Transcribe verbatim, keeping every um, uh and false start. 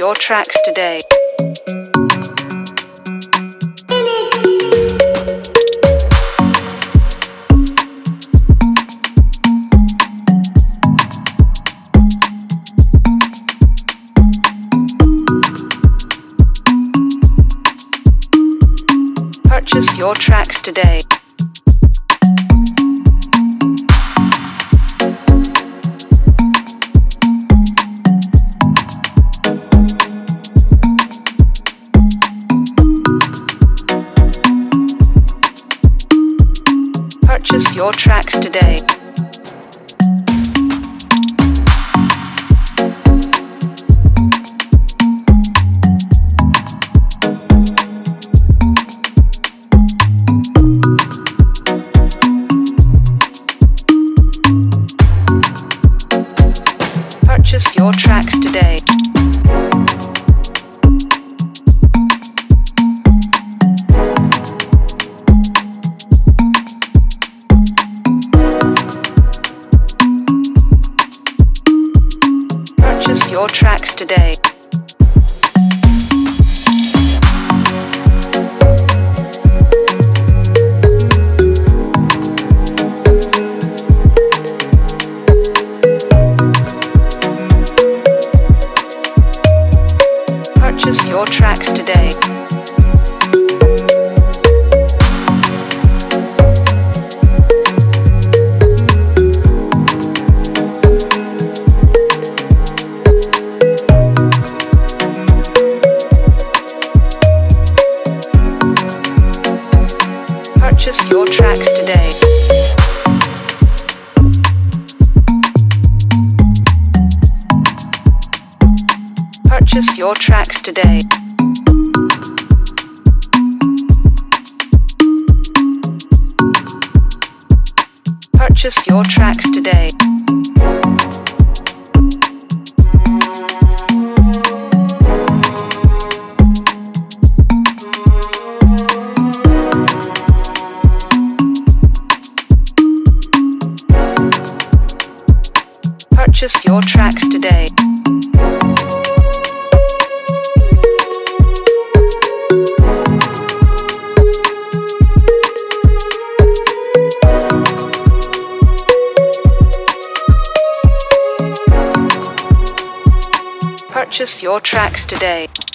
your tracks today. Purchase your tracks today. Purchase your tracks today. Purchase your tracks today. Purchase your tracks today. Purchase your tracks today. Purchase your tracks today. Purchase your tracks today. Purchase your tracks today. Purchase your tracks today. Purchase your tracks today.